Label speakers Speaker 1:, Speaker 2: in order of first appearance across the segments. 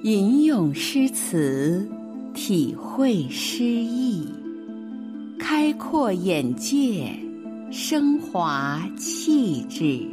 Speaker 1: 吟咏诗词，体会诗意，开阔眼界，升华气质。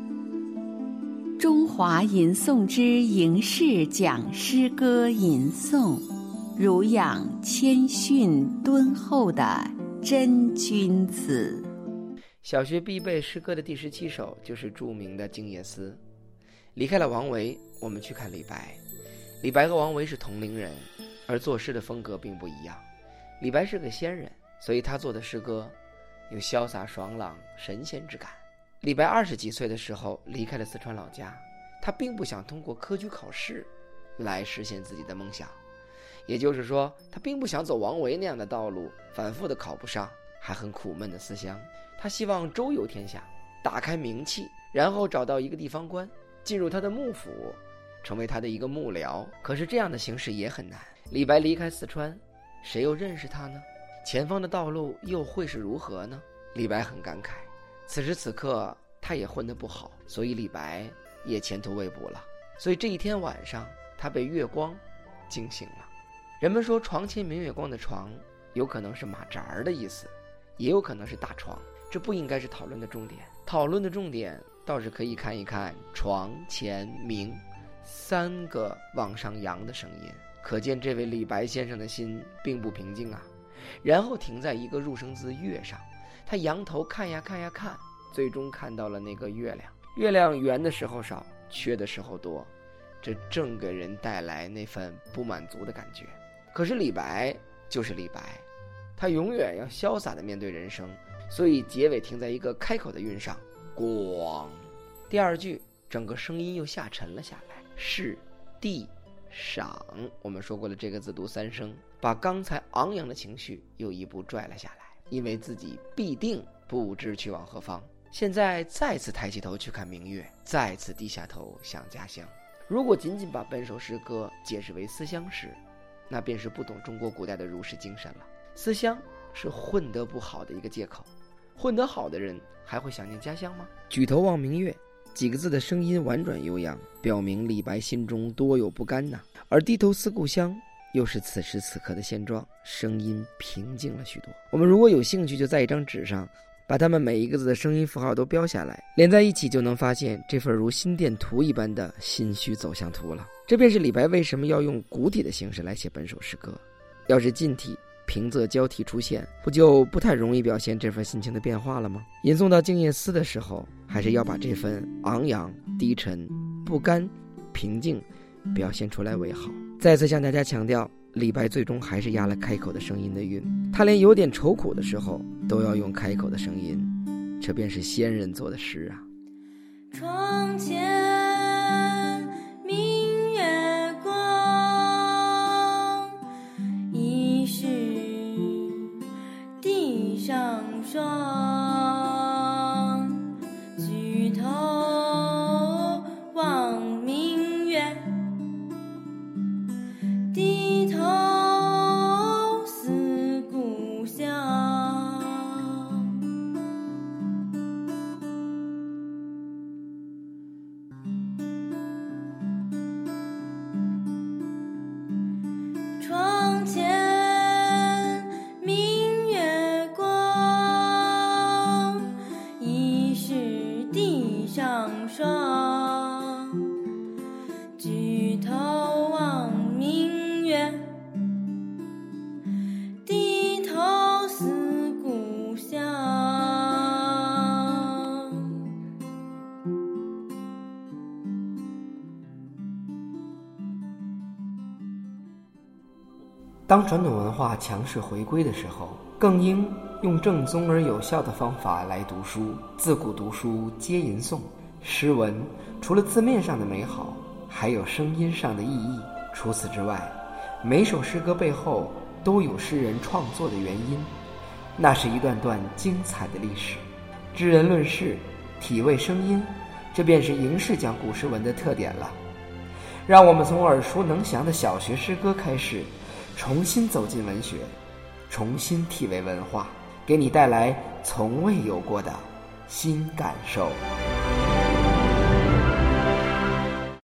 Speaker 1: 中华吟诵之迎士讲诗歌吟诵，儒养谦逊敦厚的真君子。
Speaker 2: 小学必备诗歌的第17首就是著名的《静夜思》。离开了王维，我们去看李白。李白和王维是同龄人，而作诗的风格并不一样。李白是个仙人，所以他做的诗歌有潇洒爽朗、神仙之感。李白20几岁的时候离开了四川老家，他并不想通过科举考试来实现自己的梦想，也就是说，他并不想走王维那样的道路，反复的考不上，还很苦闷的思乡。他希望周游天下，打开名气，然后找到一个地方官，进入他的幕府，成为他的一个幕僚。可是这样的形势也很难。李白离开四川，谁又认识他呢？前方的道路又会是如何呢？李白很感慨，此时此刻他也混得不好，所以李白也前途未卜了。所以这一天晚上，他被月光惊醒了。人们说床前明月光的床有可能是马扎的意思，也有可能是大床，这不应该是讨论的重点。讨论的重点倒是可以看一看床前明3个往上扬的声音，可见这位李白先生的心并不平静啊。然后停在一个入声字月上，他仰头看呀看呀看，最终看到了那个月亮。月亮圆的时候少，缺的时候多，这正给人带来那份不满足的感觉。可是李白就是李白，他永远要潇洒地面对人生，所以结尾停在一个开口的韵上，咣。第2句整个声音又下沉了下来，是地赏。我们说过了，这个字读3声，把刚才昂扬的情绪又一步拽了下来，因为自己必定不知去往何方。现在再次抬起头去看明月，再次低下头想家乡。如果仅仅把本首诗歌解释为思乡诗，那便是不懂中国古代的儒士精神了。思乡是混得不好的一个借口，混得好的人还会想念家乡吗？举头望明月几个字的声音婉转悠扬，表明李白心中多有不甘呐。而低头思故乡又是此时此刻的现状，声音平静了许多。我们如果有兴趣，就在一张纸上把它们每一个字的声音符号都标下来，连在一起，就能发现这份如心电图一般的心绪走向图了。这便是李白为什么要用古体的形式来写本首诗歌。要是近体平仄交替出现，不就不太容易表现这份心情的变化了吗？吟诵到静夜思的时候，还是要把这份昂扬、低沉、不甘、平静表现出来为好。再次向大家强调，李白最终还是压了开口的声音的韵，他连有点愁苦的时候都要用开口的声音，这便是仙人做的诗啊。
Speaker 3: 窗前明月光，疑是地上霜。举头望明月，低头思故乡。窗前明月光，疑是地上霜。举头望明月，低头思故乡。
Speaker 4: 当传统文化强势回归的时候，更应用正宗而有效的方法来读书。自古读书皆吟诵，诗文除了字面上的美好，还有声音上的意义。除此之外，每首诗歌背后都有诗人创作的原因，那是一段段精彩的历史。知人论事，体味声音，这便是吟士讲古诗文的特点了。让我们从耳熟能详的小学诗歌开始，重新走进文学，重新体味文化，给你带来从未有过的新感受。